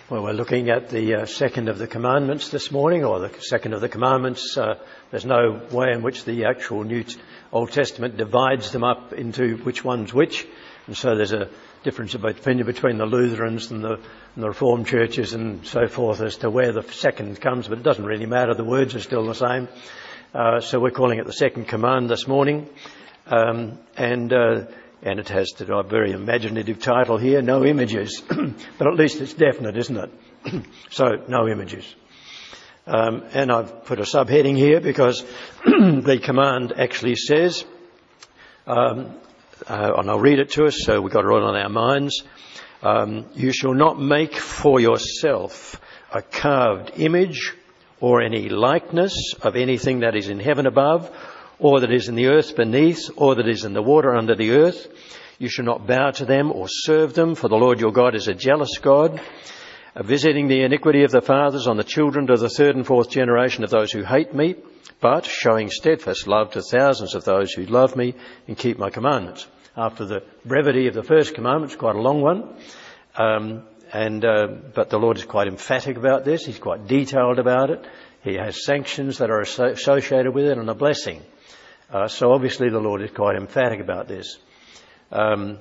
Well, we're looking at the second of the commandments this morning, or the second of the commandments. There's no way in which the actual Old Testament divides them up into which one's which. And so there's a difference of opinion between the Lutherans and the Reformed churches and so forth as to where the second comes, but it doesn't really matter. The words are still the same. So we're calling it the second command this morning. And it has a very imaginative title here, no images. But at least it's definite, isn't it? So, no images. And I've put a subheading here because the command actually says, and I'll read it to us so we've got it all on our minds. You shall not make for yourself a carved image or any likeness of anything that is in heaven above, or that is in the earth beneath, or that is in the water under the earth. You shall not bow to them or serve them, for the Lord your God is a jealous God, visiting the iniquity of the fathers on the children to the third and fourth generation of those who hate me, but showing steadfast love to thousands of those who love me and keep my commandments. After the brevity of the first commandment, it's quite a long one, but the Lord is quite emphatic about this. He's quite detailed about it. He has sanctions that are associated with it and a blessing. So obviously the Lord is quite emphatic about this. And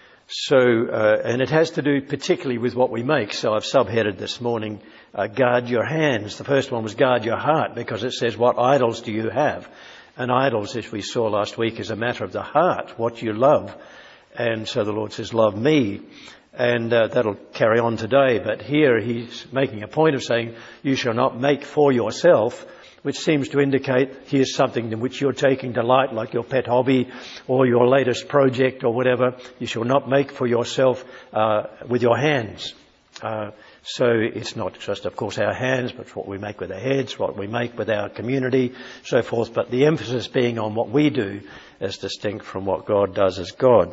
it has to do particularly with what we make. So I've subheaded this morning, guard your hands. The first one was guard your heart, because it says, what idols do you have? And idols, as we saw last week, is a matter of the heart, what you love. And so the Lord says, love me. And that'll carry on today. But here he's making a point of saying, you shall not make for yourself, which seems to indicate here's something in which you're taking delight, like your pet hobby or your latest project or whatever. You shall not make for yourself with your hands. So it's not just, of course, our hands, but what we make with our heads, what we make with our community, so forth. But the emphasis being on what we do as distinct from what God does as God.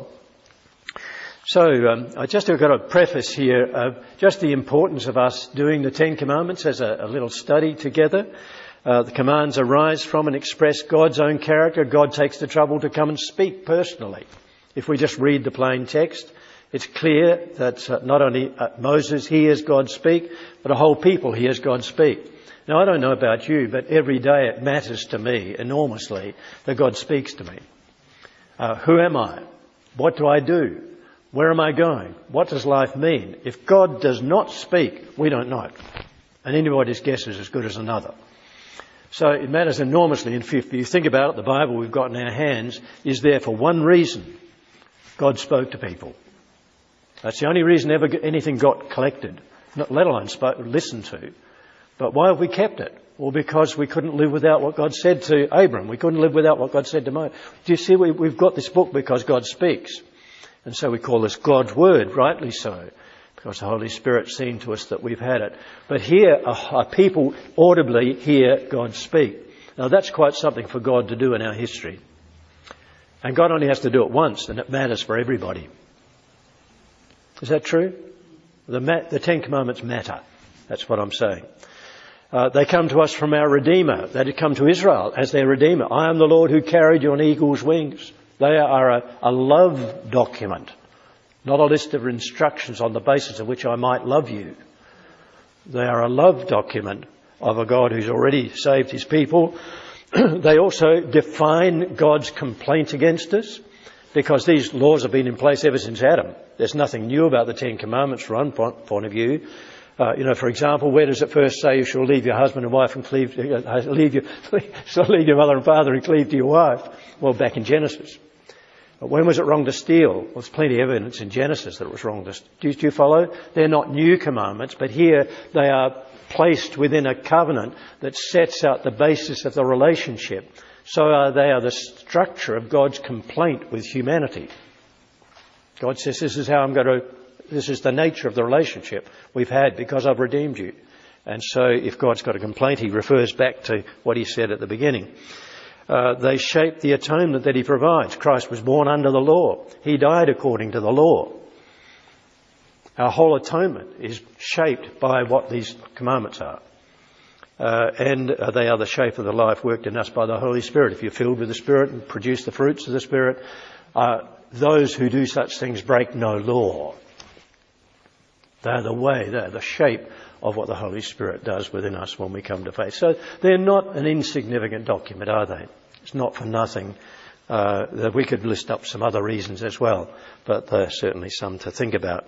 So I just have got a preface here of just the importance of us doing the Ten Commandments as a little study together. The commands arise from and express God's own character. God takes the trouble to come and speak personally. If we just read the plain text, it's clear that not only Moses hears God speak, but a whole people hears God speak. Now, I don't know about you, but every day it matters to me enormously that God speaks to me. Who am I? What do I do? Where am I going? What does life mean? If God does not speak, we don't know it. And anybody's guess is as good as another. So it matters enormously. And if you think about it, the Bible we've got in our hands is there for one reason. God spoke to people. That's the only reason ever anything got collected, let alone listened to. But why have we kept it? Well, because we couldn't live without what God said to Abram. We couldn't live without what God said to Moses. Do you see, we've got this book because God speaks. And so we call this God's Word, rightly so, because the Holy Spirit's seen to us that we've had it. But here, people audibly hear God speak. Now that's quite something for God to do in our history. And God only has to do it once, and it matters for everybody. Is that true? The Ten Commandments matter. That's what I'm saying. They come to us from our Redeemer. They come to Israel as their Redeemer. I am the Lord who carried you on eagle's wings. They are a love document, not a list of instructions on the basis of which I might love you. They are a love document of a God who's already saved his people. They also define God's complaint against us, because these laws have been in place ever since Adam. There's nothing new about the Ten Commandments from one point of view. For example, where does it first say you shall leave your husband and wife and leave your mother and father and cleave to your wife? Well, back in Genesis. But when was it wrong to steal? Well, there's plenty of evidence in Genesis that it was wrong to steal. Do you follow? They're not new commandments, but here they are placed within a covenant that sets out the basis of the relationship. So they are the structure of God's complaint with humanity. God says, this is the nature of the relationship we've had because I've redeemed you. And so if God's got a complaint, he refers back to what he said at the beginning. They shape the atonement that he provides. Christ was born under the law. He died according to the law. Our whole atonement is shaped by what these commandments are. And they are the shape of the life worked in us by the Holy Spirit. If you're filled with the Spirit and produce the fruits of the Spirit, those who do such things break no law. They're the way, they're the shape of what the Holy Spirit does within us when we come to faith. So they're not an insignificant document, are they? It's not for nothing. That we could list up some other reasons as well, but there are certainly some to think about.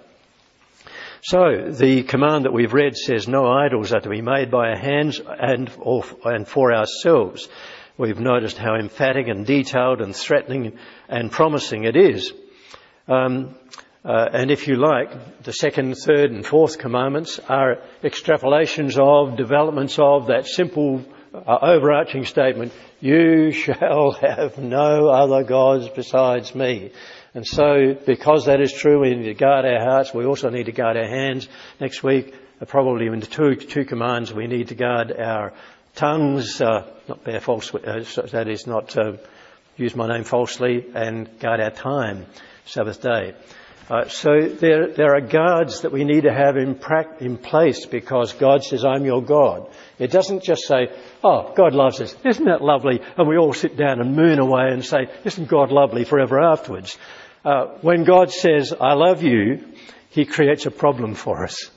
So the command that we've read says no idols are to be made by our hands and for ourselves. We've noticed how emphatic and detailed and threatening and promising it is. And if you like, the second, third and fourth commandments are extrapolations of, developments of that simple overarching statement, you shall have no other gods besides me. And so, because that is true, we need to guard our hearts. We also need to guard our hands. Next week, probably in the two commands, we need to guard our tongues, not bear false, that is not use my name falsely, and guard our time, Sabbath day. So there are guards that we need to have in place because God says, I'm your God. It doesn't just say, oh, God loves us. Isn't that lovely? And we all sit down and moon away and say, isn't God lovely forever afterwards? When God says, I love you, he creates a problem for us.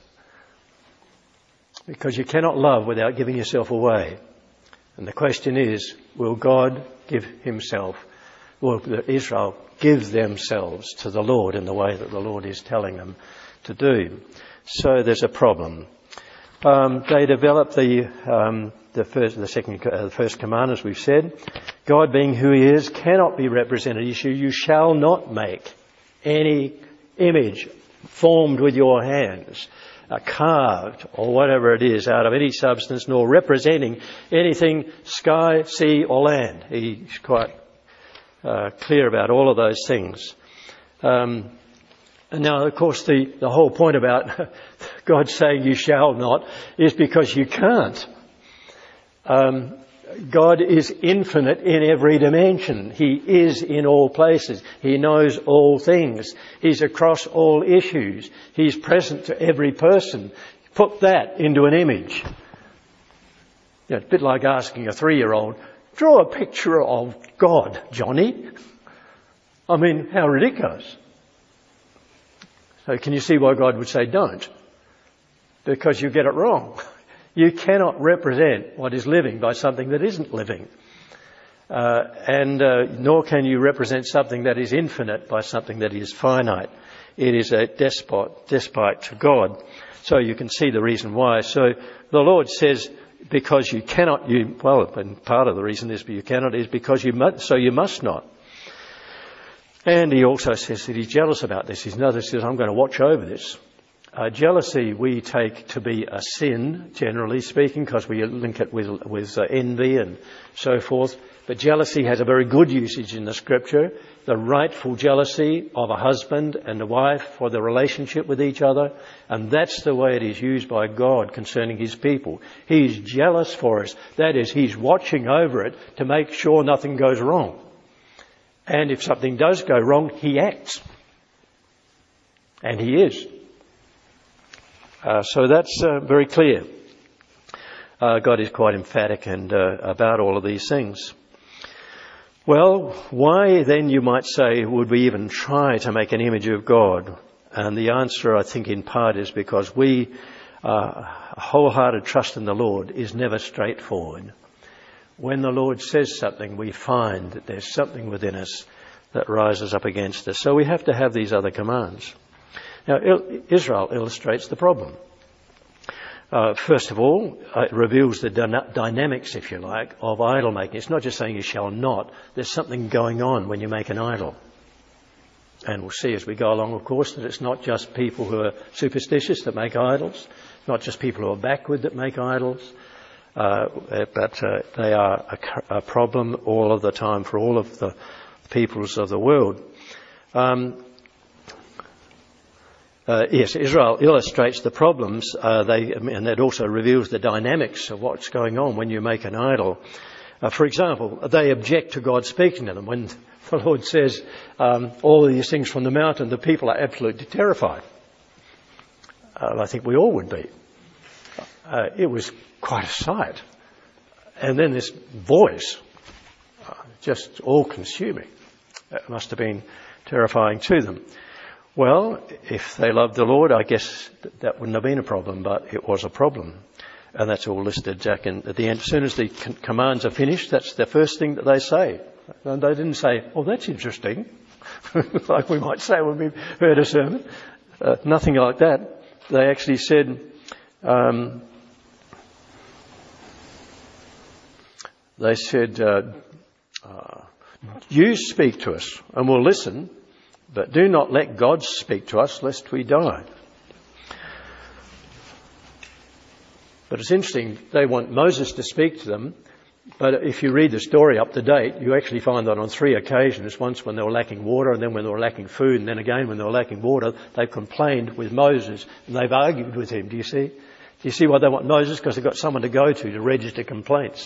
Because you cannot love without giving yourself away. And the question is, will God give himself, will Israel give themselves to the Lord in the way that the Lord is telling them to do? So there's a problem. They developed the first command, as we've said. God being who he is cannot be represented. You shall not make any image formed with your hands, carved or whatever it is out of any substance, nor representing anything sky, sea or land. He's quite clear about all of those things. And now, of course, the whole point about God saying you shall not is because you can't. God is infinite in every dimension. He is in all places. He knows all things. He's across all issues. He's present to every person. Put that into an image. You know, it's a bit like asking a 3-year-old, draw a picture of God, Johnny. I mean, how ridiculous. So can you see why God would say don't? Because you get it wrong. You cannot represent what is living by something that isn't living. Nor can you represent something that is infinite by something that is finite. It is a despite to God. So you can see the reason why. So the Lord says, because you cannot, and part of the reason is you cannot is because you must, so you must not. And he also says that he's jealous about this. He says, I'm going to watch over this. Jealousy we take to be a sin, generally speaking, because we link it with envy and so forth. But jealousy has a very good usage in the Scripture. The rightful jealousy of a husband and a wife for the relationship with each other. And that's the way it is used by God concerning his people. He's jealous for us. That is, he's watching over it to make sure nothing goes wrong. And if something does go wrong, he acts. And he is. So that's very clear. God is quite emphatic and about all of these things. Well, why then, you might say, would we even try to make an image of God? And the answer, I think, in part is because wholehearted trust in the Lord is never straightforward. When the Lord says something, we find that there's something within us that rises up against us. So we have to have these other commands. Now, Israel illustrates the problem. First of all, it reveals the dynamics, if you like, of idol making. It's not just saying you shall not. There's something going on when you make an idol. And we'll see as we go along, of course, that it's not just people who are superstitious that make idols. Not just people who are backward that make idols. But they are a problem all of the time for all of the peoples of the world. Yes, Israel illustrates the problems, and it also reveals the dynamics of what's going on when you make an idol. For example, they object to God speaking to them. When the Lord says all of these things from the mountain, the people are absolutely terrified. I think we all would be. It was quite a sight. And then this voice, just all-consuming. It must have been terrifying to them. Well, if they loved the Lord, I guess that wouldn't have been a problem, but it was a problem. And that's all listed, Jack, at the end. As soon as the commands are finished, that's the first thing that they say. And they didn't say, oh, that's interesting, like we might say when we've heard a sermon. Nothing like that. They actually said, you speak to us and we'll listen, but do not let God speak to us lest we die. But it's interesting, they want Moses to speak to them, but if you read the story up to date, you actually find that on 3 occasions, once when they were lacking water, and then when they were lacking food, and then again when they were lacking water, they complained with Moses, and they've argued with him. Do you see? Do you see why they want Moses? Because they've got someone to go to register complaints.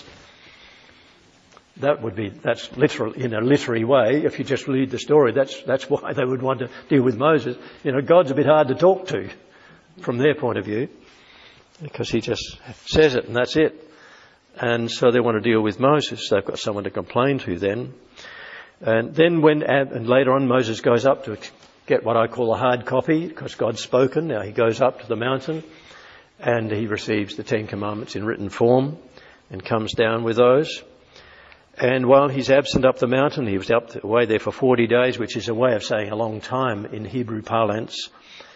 That's literal, in a literary way. If you just read the story, that's why they would want to deal with Moses. You know, God's a bit hard to talk to from their point of view, because he just says it and that's it. And so they want to deal with Moses. They've got someone to complain to then. And then and later on Moses goes up to get what I call a hard copy, because God's spoken. Now he goes up to the mountain and he receives the 10 Commandments in written form and comes down with those. And while he's absent up the mountain, he was away there for 40 days, which is a way of saying a long time in Hebrew parlance.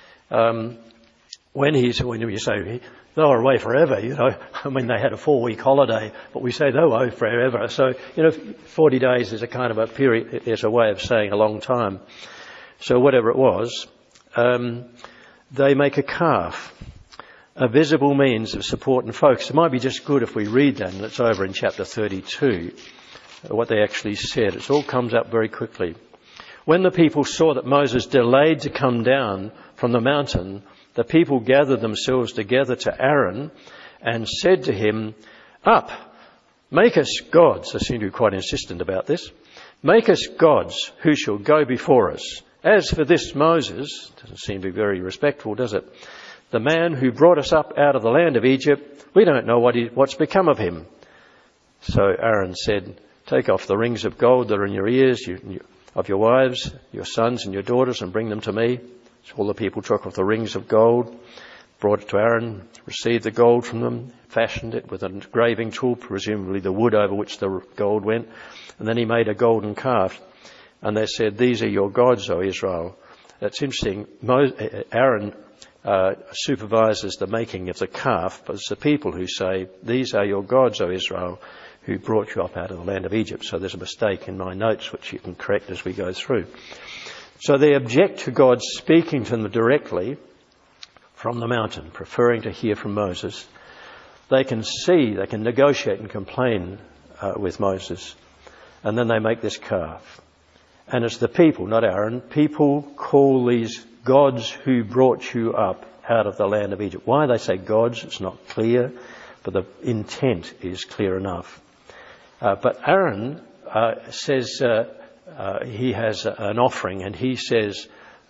When you say they were away forever, you know, I mean, they had a 4-week holiday, but we say they were away forever. So, you know, 40 days is a kind of a period, is a way of saying a long time. So whatever it was, they make a calf, a visible means of support and focus. It might be just good if we read that, and it's over in chapter 32, what they actually said. It all comes up very quickly. When the people saw that Moses delayed to come down from the mountain, the people gathered themselves together to Aaron and said to him, "Up, make us gods." They seem to be quite insistent about this. "Make us gods who shall go before us. As for this Moses," doesn't seem to be very respectful, does it? "The man who brought us up out of the land of Egypt, we don't know what's become of him." So Aaron said, "Take off the rings of gold that are in your ears of your wives, your sons and your daughters, and bring them to me." So all the people took off the rings of gold, brought it to Aaron, received the gold from them, fashioned it with a graving tool, presumably the wood over which the gold went, and then he made a golden calf. And they said, "These are your gods, O Israel." That's interesting. Aaron supervises the making of the calf, but it's the people who say, "These are your gods, O Israel, who brought you up out of the land of Egypt." So there's a mistake in my notes, which you can correct as we go through. So they object to God speaking to them directly from the mountain, preferring to hear from Moses. They can negotiate and complain with Moses. And then they make this calf. And it's the people, not Aaron, people call these gods who brought you up out of the land of Egypt. Why they say gods, it's not clear, but the intent is clear enough. But Aaron says he has an offering, and he says,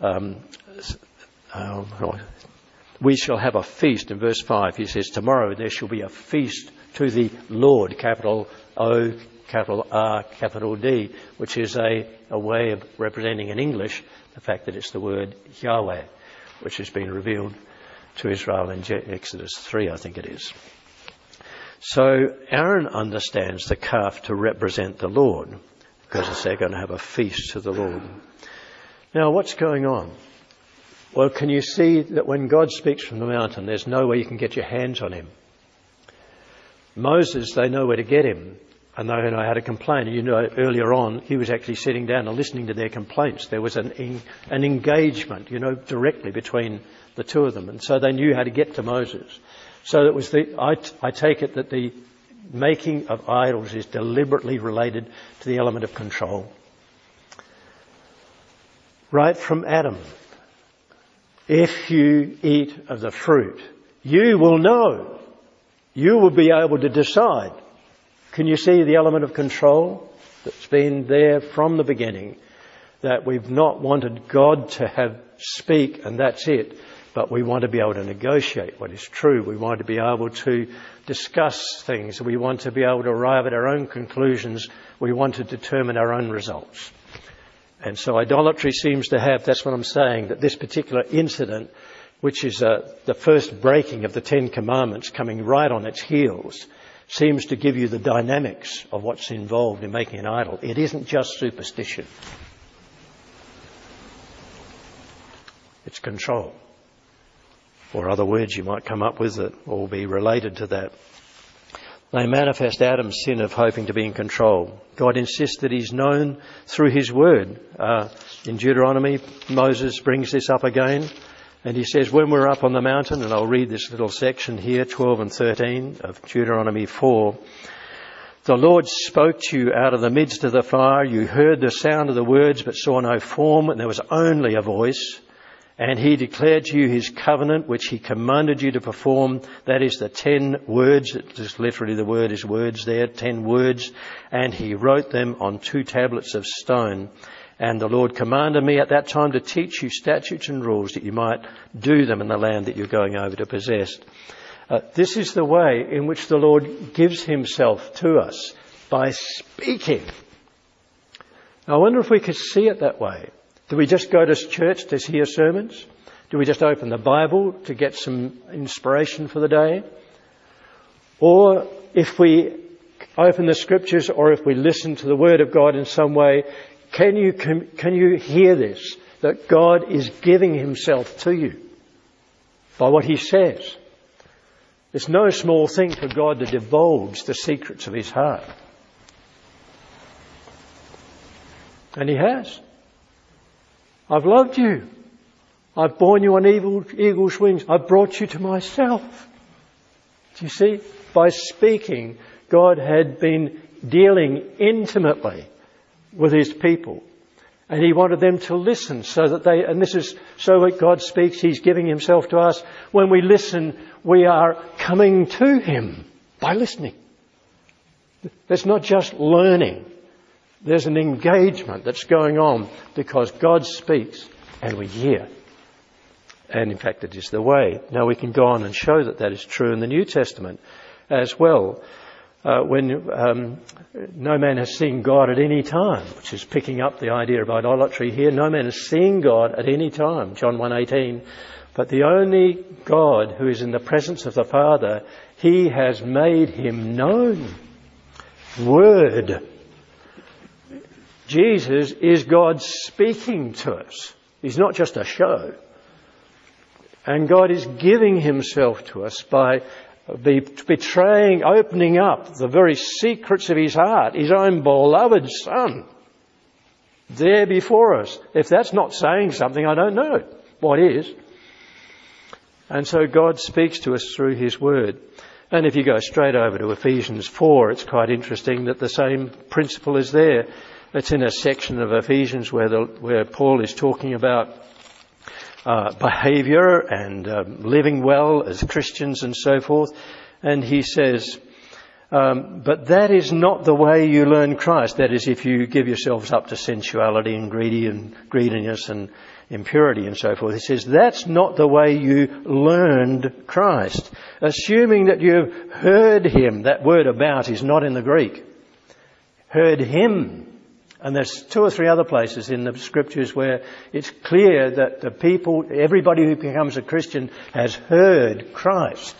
"We shall have a feast." In verse 5, he says, "Tomorrow there shall be a feast to the Lord," capital O, capital R, capital D, which is a way of representing in English the fact that it's the word Yahweh, which has been revealed to Israel in Exodus 3, I think it is. So Aaron understands the calf to represent the Lord, because they're going to have a feast to the Lord. Now, what's going on? Well, can you see that when God speaks from the mountain, there's no way you can get your hands on him? Moses, they know where to get him, and they know how to complain. You know, earlier on, he was actually sitting down and listening to their complaints. There was an engagement, directly between the two of them, and so they knew how to get to Moses. So it was I take it that the making of idols is deliberately related to the element of control. Right from Adam, if you eat of the fruit, you will know. You will be able to decide. Can you see the element of control that's been there from the beginning? That we've not wanted God to speak and that's it. But we want to be able to negotiate what is true. We want to be able to discuss things. We want to be able to arrive at our own conclusions. We want to determine our own results. And so idolatry seems to have, that's what I'm saying, that this particular incident, which is the first breaking of the Ten Commandments coming right on its heels, seems to give you the dynamics of what's involved in making an idol. It isn't just superstition. It's control. Or other words you might come up with that will be related to that. They manifest Adam's sin of hoping to be in control. God insists that he's known through his word. In Deuteronomy, Moses brings this up again. And he says, when we're up on the mountain, and I'll read this little section here, 12 and 13 of Deuteronomy 4. The Lord spoke to you out of the midst of the fire. You heard the sound of the words, but saw no form, and there was only a voice. And he declared to you his covenant, which he commanded you to perform. That is the 10 words. Just literally the word is words there, 10 words. And he wrote them on 2 tablets of stone. And the Lord commanded me at that time to teach you statutes and rules that you might do them in the land that you're going over to possess. This is the way in which the Lord gives himself to us, by speaking. I wonder if we could see it that way. Do we just go to church to hear sermons? Do we just open the Bible to get some inspiration for the day? Or if we open the Scriptures, or if we listen to the Word of God in some way, can you hear this? That God is giving himself to you by what he says. It's no small thing for God to divulge the secrets of his heart. And he has. I've loved you. I've borne you on eagle's wings. I've brought you to myself. Do you see? By speaking, God had been dealing intimately with his people. And he wanted them to listen so that and this is so when God speaks, he's giving himself to us. When we listen, we are coming to him by listening. There's not just learning. There's an engagement that's going on because God speaks and we hear. And in fact, it is the way. Now we can go on and show that that is true in the New Testament as well. When no man has seen God at any time, which is picking up the idea of idolatry here. No man has seen God at any time, John 1:18. But the only God who is in the presence of the Father, he has made him known. Word. Jesus is God speaking to us. He's not just a show. And God is giving himself to us by betraying, opening up the very secrets of his heart, his own beloved Son, there before us. If that's not saying something, I don't know what is. And so God speaks to us through his word. And if you go straight over to Ephesians 4, it's quite interesting that the same principle is there. It's in a section of Ephesians where Paul is talking about behaviour and living well as Christians and so forth. And he says, but that is not the way you learn Christ. That is, if you give yourselves up to sensuality and greediness and impurity and so forth. He says, that's not the way you learned Christ. Assuming that you've heard him. That word about is not in the Greek. Heard him. And there's 2 or 3 other places in the Scriptures where it's clear that the people, everybody who becomes a Christian has heard Christ.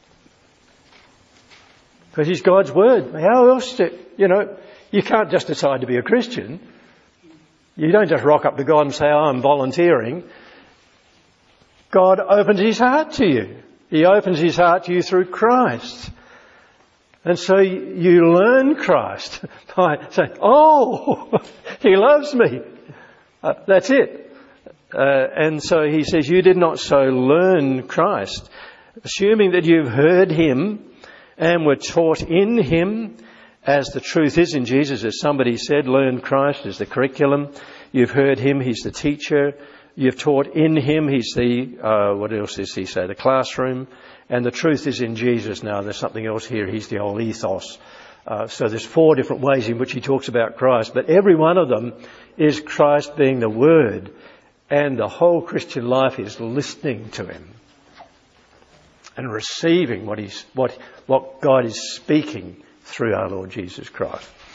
Because he's God's word. How else you can't just decide to be a Christian. You don't just rock up to God and say, I'm volunteering. God opens his heart to you. He opens his heart to you through Christ. And so you learn Christ by saying, oh, he loves me. That's it. And so he says, you did not so learn Christ, assuming that you've heard him and were taught in him, as the truth is in Jesus. As somebody said, learn Christ is the curriculum. You've heard him, he's the teacher. You've taught in him, he's the, what else does he say? The classroom. And the truth is in Jesus. Now, there's something else here. He's the whole ethos. So there's 4 different ways in which he talks about Christ. But every one of them is Christ being the Word. And the whole Christian life is listening to him. And receiving what God is speaking through our Lord Jesus Christ.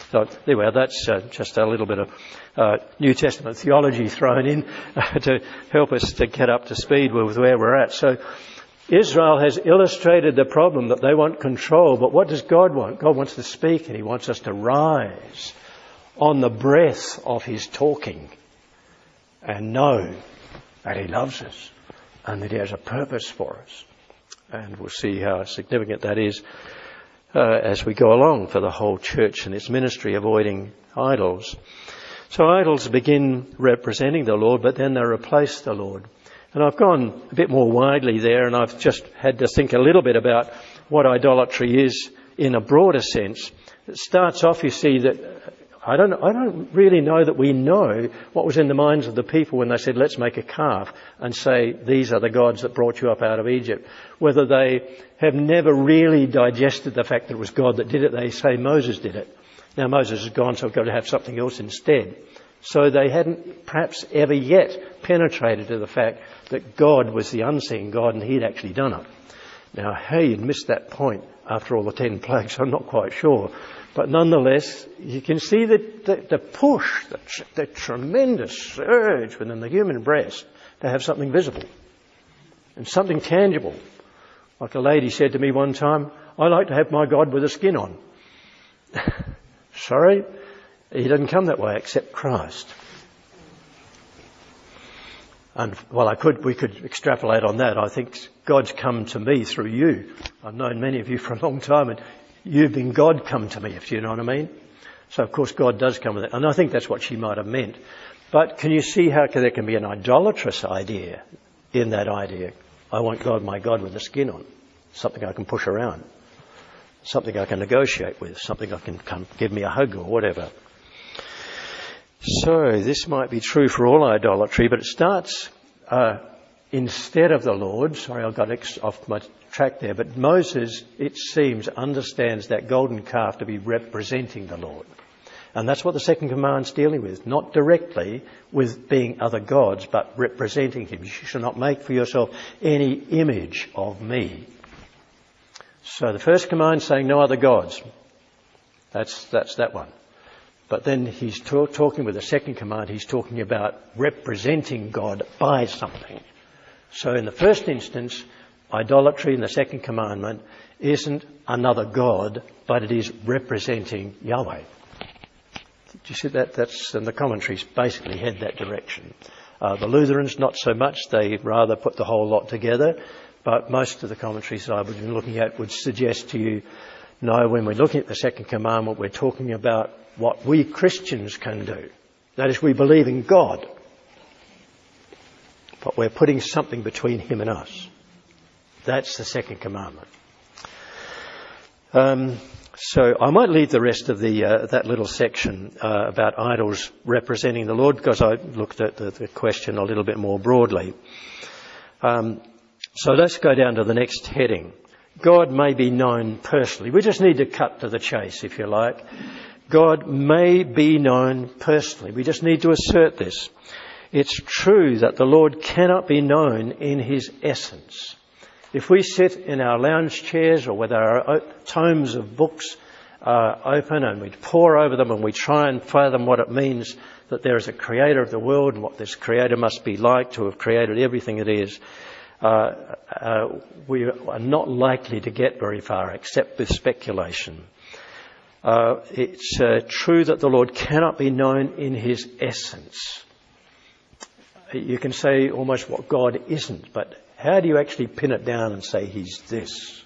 So there we are. That's just a little bit of New Testament theology thrown in to help us to get up to speed with where we're at. So Israel has illustrated the problem that they want control, but what does God want? God wants to speak, and he wants us to rise on the breath of his talking and know that he loves us and that he has a purpose for us. And we'll see how significant that is as we go along for the whole church and its ministry, avoiding idols. So idols begin representing the Lord, but then they replace the Lord. And I've gone a bit more widely there, and I've just had to think a little bit about what idolatry is in a broader sense. It starts off, you see, that I don't really know that we know what was in the minds of the people when they said, let's make a calf and say, these are the gods that brought you up out of Egypt. Whether they have never really digested the fact that it was God that did it. They say Moses did it. Now Moses is gone, so we've got to have something else instead. So they hadn't perhaps ever yet penetrated to the fact that God was the unseen God and he'd actually done it. Now, how you'd missed that point after all the 10 plagues, I'm not quite sure. But nonetheless, you can see the push, the tremendous surge within the human breast to have something visible and something tangible. Like a lady said to me one time, I like to have my God with a skin on. Sorry, he doesn't come that way except Christ. And well, we could extrapolate on that. I think God's come to me through you. I've known many of you for a long time, and you've been God come to me, if you know what I mean. So of course God does come with it. And I think that's what she might have meant. But can you see how there can be an idolatrous idea in that idea? I want God, my God, with a skin on. Something I can push around. Something I can negotiate with. Something I can come give me a hug or whatever. So this might be true for all idolatry, but it starts instead of the Lord. Sorry, I got off my track there. But Moses, it seems, understands that golden calf to be representing the Lord. And that's what the second command's dealing with. Not directly with being other gods, but representing him. You shall not make for yourself any image of me. So the first command saying no other gods. That's that one. But then he's talking with the second command, he's talking about representing God by something. So in the first instance, idolatry in the second commandment isn't another God, but it is representing Yahweh. Do you see that? And the commentaries basically head that direction. The Lutherans, not so much. They rather put the whole lot together. But most of the commentaries that I've been looking at would suggest to you, no, when we're looking at the second commandment, we're talking about what we Christians can do. That is, we believe in God. But we're putting something between him and us. That's the second commandment. So I might leave the rest of that little section about idols representing the Lord, because I looked at the question a little bit more broadly. So let's go down to the next heading. God may be known personally. We just need to cut to the chase, if you like. God may be known personally. We just need to assert this. It's true that the Lord cannot be known in his essence. If we sit in our lounge chairs or with our tomes of books open and we pore over them and we try and fathom what it means that there is a creator of the world and what this creator must be like to have created everything it is, we are not likely to get very far except with speculation. It's true that the Lord cannot be known in his essence. You can say almost what God isn't, but how do you actually pin it down and say he's this?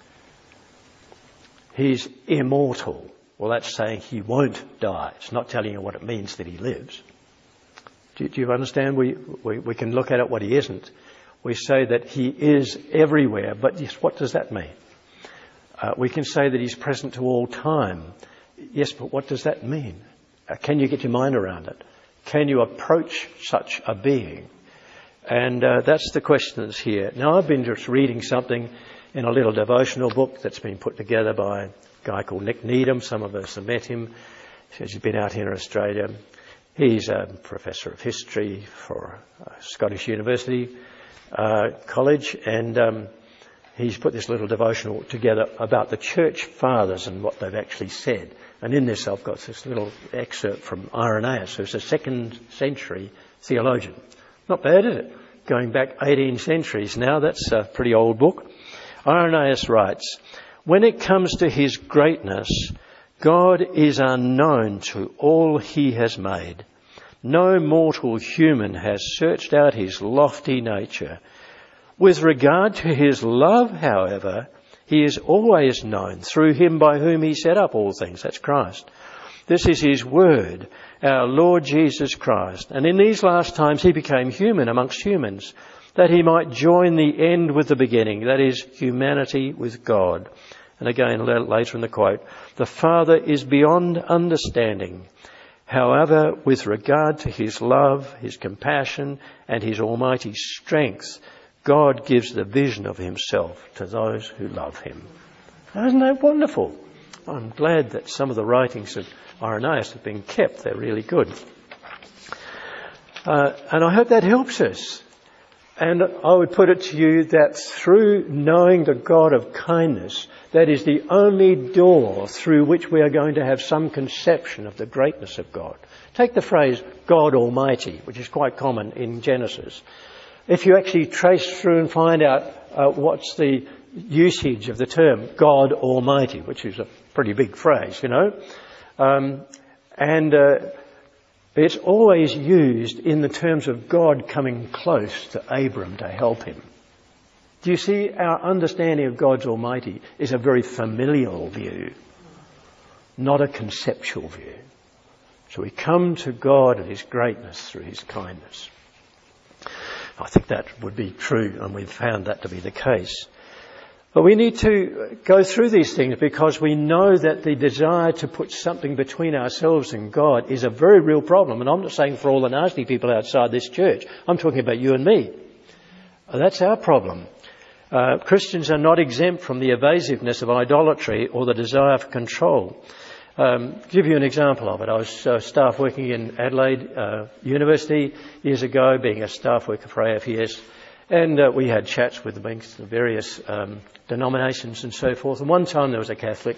He's immortal. Well, that's saying he won't die. It's not telling you what it means that he lives. Do you understand? We can look at it what he isn't. We say that he is everywhere, but yes, what does that mean? We can say that he's present to all time. Yes, but what does that mean? Can you get your mind around it? Can you approach such a being? And that's the question that's here. Now, I've been just reading something in a little devotional book that's been put together by a guy called Nick Needham. Some of us have met him. He's been out here in Australia. He's a professor of history for Scottish University College, and he's put this little devotional together about the church fathers and what they've actually said. And in this I've got this little excerpt from Irenaeus, who's a 2nd century theologian. Not bad, is it? Going back 18 centuries now, that's a pretty old book. Irenaeus writes, "When it comes to his greatness, God is unknown to all he has made. No mortal human has searched out his lofty nature. With regard to his love, however, he is always known through him by whom he set up all things." That's Christ. "This is his word, our Lord Jesus Christ. And in these last times he became human amongst humans, that he might join the end with the beginning, that is, humanity with God." And again, later in the quote, "The Father is beyond understanding. However, with regard to his love, his compassion, and his almighty strength, God gives the vision of himself to those who love him." Isn't that wonderful? I'm glad that some of the writings of Irenaeus have been kept. They're really good. And I hope that helps us. And I would put it to you that through knowing the God of kindness, that is the only door through which we are going to have some conception of the greatness of God. Take the phrase God Almighty, which is quite common in Genesis. If you actually trace through and find out what's the usage of the term God Almighty, which is a pretty big phrase, you know, it's always used in the terms of God coming close to Abram to help him. Do you see, our understanding of God's Almighty is a very familial view, not a conceptual view. So we come to God and his greatness through his kindness. I think that would be true, and we've found that to be the case. But we need to go through these things because we know that the desire to put something between ourselves and God is a very real problem. And I'm not saying for all the nasty people outside this church. I'm talking about you and me. That's our problem. Christians are not exempt from the evasiveness of idolatry or the desire for control. Give you an example of it. I was staff working in Adelaide University years ago, being a staff worker for AFES. And we had chats with the various denominations and so forth. And one time there was a Catholic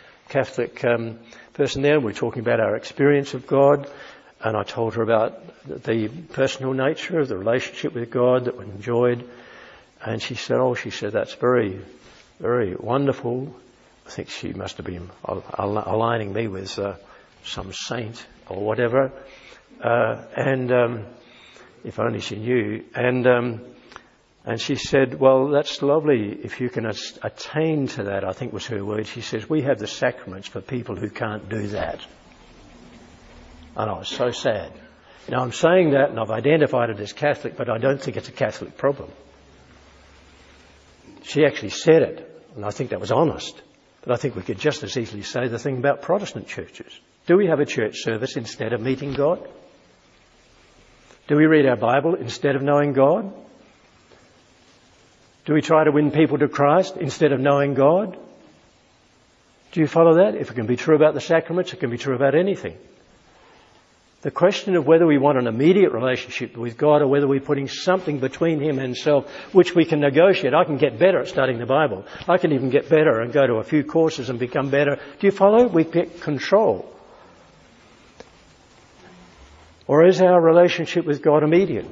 person there. We were talking about our experience of God. And I told her about the personal nature of the relationship with God that we enjoyed. And she said, that's very, very wonderful. I think she must have been aligning me with some saint or whatever. If only she knew. And she said, well, that's lovely if you can attain to that, I think was her word. She says, we have the sacraments for people who can't do that. And I was so sad. Now, I'm saying that and I've identified it as Catholic, but I don't think it's a Catholic problem. She actually said it, and I think that was honest. But I think we could just as easily say the thing about Protestant churches. Do we have a church service instead of meeting God? Do we read our Bible instead of knowing God? Do we try to win people to Christ instead of knowing God? Do you follow that? If it can be true about the sacraments, it can be true about anything. The question of whether we want an immediate relationship with God or whether we're putting something between him and himself which we can negotiate. I can get better at studying the Bible. I can even get better and go to a few courses and become better. Do you follow? We get control. Or is our relationship with God immediate?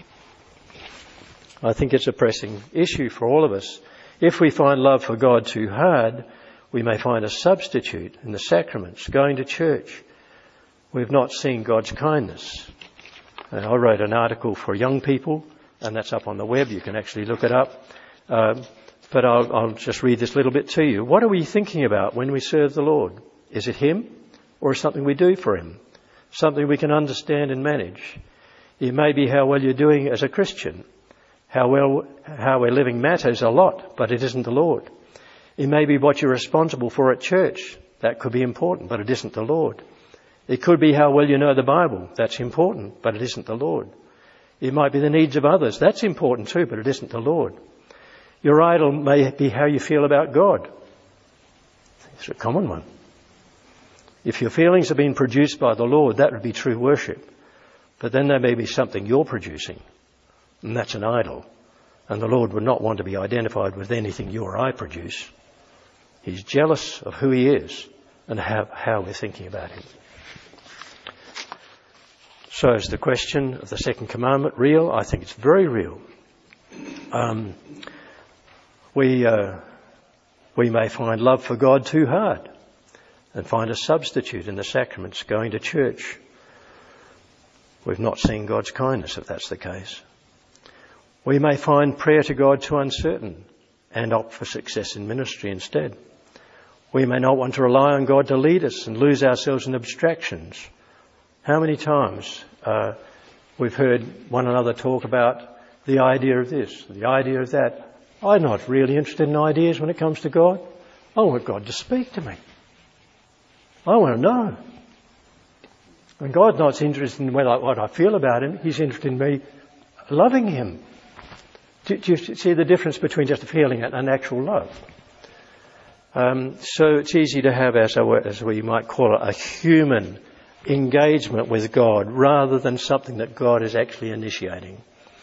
I think it's a pressing issue for all of us. If we find love for God too hard, we may find a substitute in the sacraments, going to church. We've not seen God's kindness. And I wrote an article for young people, and that's up on the web. You can actually look it up. But I'll just read this little bit to you. What are we thinking about when we serve the Lord? Is it him or something we do for him? Something we can understand and manage? It may be how well you're doing as a Christian. How we're living matters a lot, but it isn't the Lord. It may be what you're responsible for at church. That could be important, but it isn't the Lord. It could be how well you know the Bible. That's important, but it isn't the Lord. It might be the needs of others. That's important too, but it isn't the Lord. Your idol may be how you feel about God. It's a common one. If your feelings have been produced by the Lord, that would be true worship. But then there may be something you're producing, and that's an idol. And the Lord would not want to be identified with anything you or I produce. He's jealous of who he is and how we're thinking about him. So is the question of the second commandment real? I think it's very real. We may find love for God too hard and find a substitute in the sacraments, going to church. We've not seen God's kindness if that's the case. We may find prayer to God too uncertain and opt for success in ministry instead. We may not want to rely on God to lead us and lose ourselves in abstractions. How many times we've heard one another talk about the idea of this, the idea of that. I'm not really interested in ideas when it comes to God. I want God to speak to me. I want to know. And God's not interested in what I feel about him. He's interested in me loving him. Do you see the difference between just a feeling and an actual love? So it's easy to have, as we might call it, a human engagement with God rather than something that God is actually initiating.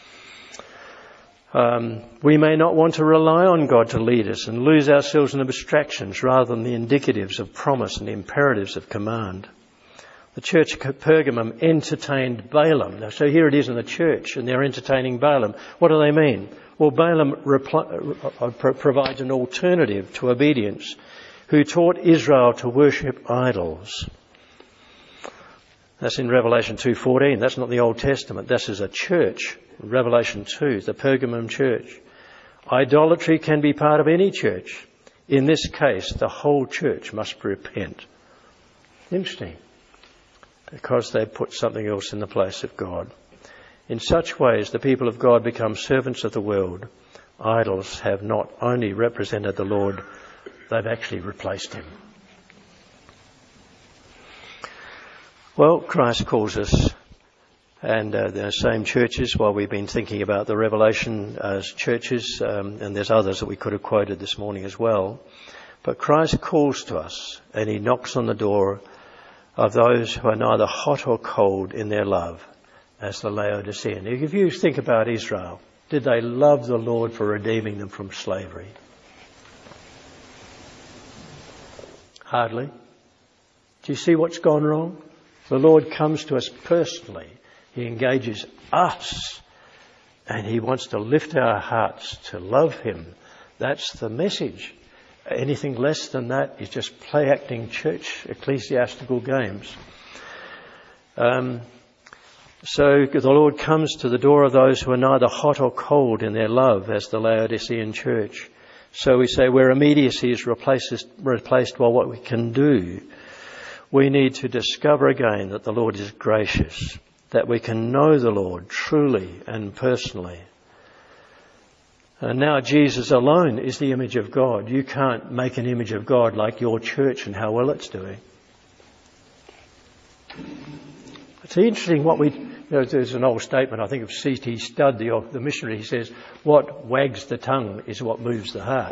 We may not want to rely on God to lead us and lose ourselves in abstractions rather than the indicatives of promise and the imperatives of command. The church at Pergamum entertained Balaam. Now, so here it is in the church and they're entertaining Balaam. What do they mean? Well, Balaam provides an alternative to obedience, who taught Israel to worship idols. That's in Revelation 2:14. That's not the Old Testament. This is a church. Revelation 2, the Pergamum church. Idolatry can be part of any church. In this case, the whole church must repent. Interesting. Because they put something else in the place of God. In such ways, the people of God become servants of the world. Idols have not only represented the Lord, they've actually replaced him. Well, Christ calls us, and the same churches, while we've been thinking about the Revelation as churches, and there's others that we could have quoted this morning as well, but Christ calls to us, and he knocks on the door of those who are neither hot or cold in their love, as the Laodicean. If you think about Israel, did they love the Lord for redeeming them from slavery? Hardly. Do you see what's gone wrong? The Lord comes to us personally. He engages us and he wants to lift our hearts to love him. That's the message. Anything less than that is just play-acting church ecclesiastical games. So the Lord comes to the door of those who are neither hot or cold in their love, as the Laodicean church. So we say where immediacy is replaced by what we can do, we need to discover again that the Lord is gracious, that we can know the Lord truly and personally. And now Jesus alone is the image of God. You can't make an image of God like your church and how well it's doing. It's interesting there's an old statement, I think, of C.T. Studd, the missionary. He says, what wags the tongue is what moves the heart.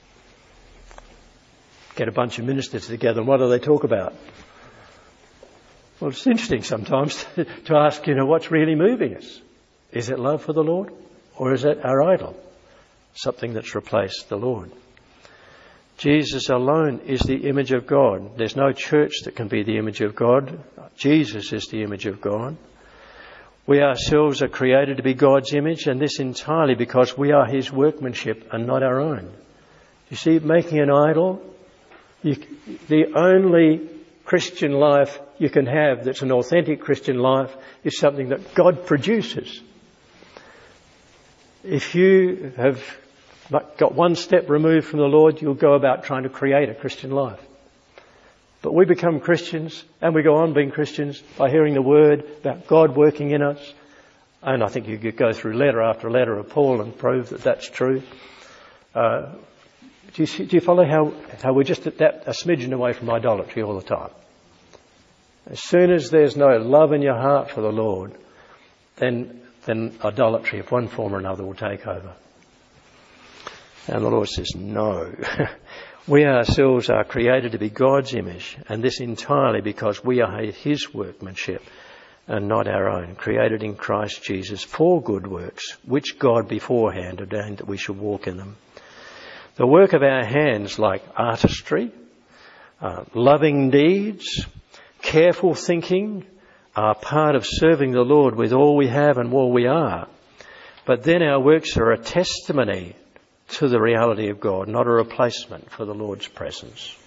Get a bunch of ministers together and what do they talk about? Well, it's interesting sometimes to ask, what's really moving us? Is it love for the Lord or is it our idol? Something that's replaced the Lord. Jesus alone is the image of God. There's no church that can be the image of God. Jesus is the image of God. We ourselves are created to be God's image, and this entirely because we are his workmanship and not our own. You see, making an idol, the only Christian life you can have that's an authentic Christian life is something that God produces. If you have got one step removed from the Lord, you'll go about trying to create a Christian life. But we become Christians, and we go on being Christians by hearing the word about God working in us. And I think you could go through letter after letter of Paul and prove that that's true. Do you follow how we're just a smidgen away from idolatry all the time? As soon as there's no love in your heart for the Lord, then idolatry of one form or another will take over. And the Lord says, no. We ourselves are created to be God's image, and this entirely because we are his workmanship and not our own, created in Christ Jesus for good works, which God beforehand ordained that we should walk in them. The work of our hands, like artistry, loving deeds, careful thinking, are part of serving the Lord with all we have and all we are. But then our works are a testimony to the reality of God, not a replacement for the Lord's presence.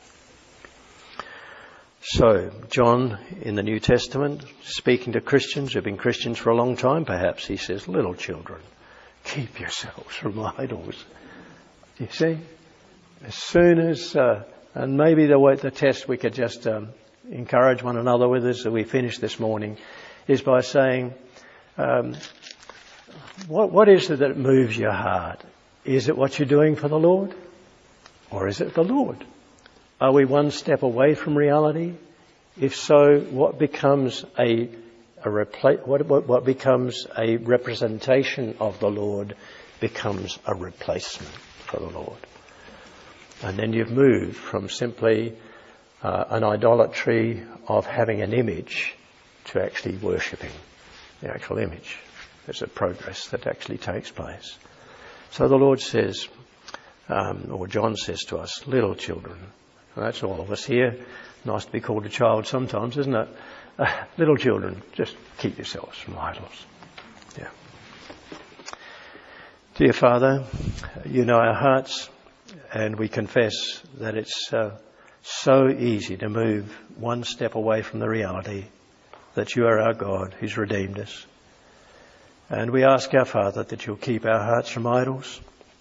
So, John, in the New Testament, speaking to Christians who've been Christians for a long time, perhaps, he says, little children, keep yourselves from idols. You see? As soon as, and maybe the test we could just encourage one another with as we finish this morning, is by saying, what is it that moves your heart? Is it what you're doing for the Lord? Or is it the Lord? Are we one step away from reality? If so, what becomes what becomes a representation of the Lord becomes a replacement for the Lord. And then you've moved from simply an idolatry of having an image to actually worshipping the actual image. There's a progress that actually takes place. So the Lord says, or John says to us, little children. And that's all of us here. Nice to be called a child sometimes, isn't it? Little children, just keep yourselves from idols. Yeah. Dear Father, you know our hearts, and we confess that it's so easy to move one step away from the reality that you are our God who's redeemed us. And we ask our Father that you'll keep our hearts from idols.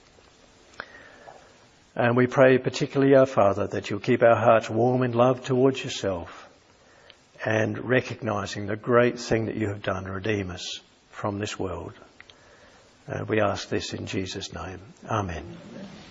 And we pray particularly, our Father, that you'll keep our hearts warm in love towards yourself and recognising the great thing that you have done, redeem us from this world. And we ask this in Jesus' name. Amen.